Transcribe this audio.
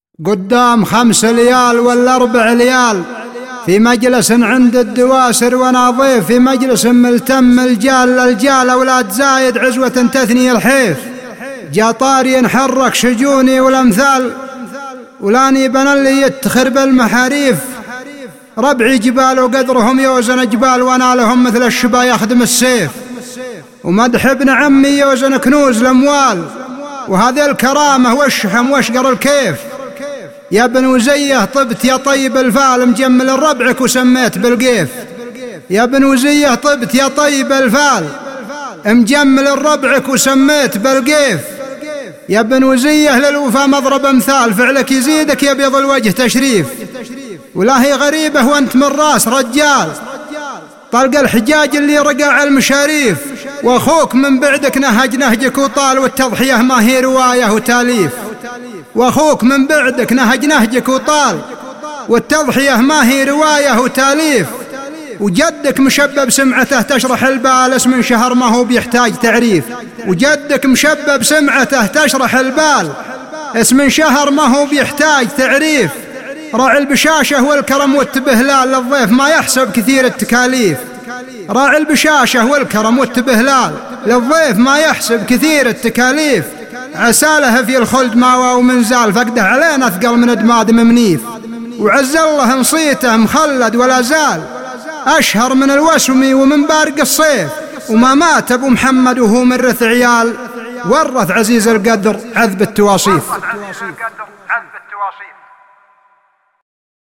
قدام 5 ليال ولا 4 ليال في مجلس عند الدواسر، وانا ضيف في مجلس ملتم الجال اولاد زايد عزوة تثني الحيف. جا طاري ينحرك شجوني والامثال، ولاني بنلي يتخر بالمحاريف. ربعي جبال وقدرهم يوزن جبال، وانا لهم مثل الشبا يخدم السيف. ومدح ابن عمي يوزن كنوز الاموال، وهذه الكرامة والشحم واشقر الكيف. يا بن وزيه طبت يا طيب الفال، مجمل ربعك وسميت بالقيف. يا بن وزيه طبت يا طيب الفال، مجمل ربعك وسميت بالقيف. يا بن وزيه للوفا مضرب امثال، فعلك يزيدك يا بيض الوجه تشريف. ولا هي غريبة وانت من راس رجال، طلق الحجاج اللي رقع المشاريف. واخوك من بعدك نهج نهجك وطال، والتضحية ما هي رواية وتاليف. واخوك من بعدك نهج نهجك وطال، والتضحية ما هي رواية وتاليف. وجدك مشبب سمعته تشرح البال، اسم شهر ما هو بيحتاج تعريف. وجدك مشبب سمعته تشرح البال، اسم شهر ما هو بيحتاج تعريف. راعي البشاشة والكرم والتبهلال، للضيف ما يحسب كثير التكاليف. راعي البشاشة والكرم والتبهلال، للضيف ما يحسب كثير التكاليف. عساله في الخلد ماوى ومنزال، فقده علينا أثقل من ادماد منيف. وعز الله نصيته مخلد ولا زال، أشهر من الوسمي ومن بارق الصيف. وما مات أبو محمد وهو مرث عيال، ورث عزيز القدر عذب التواصيف.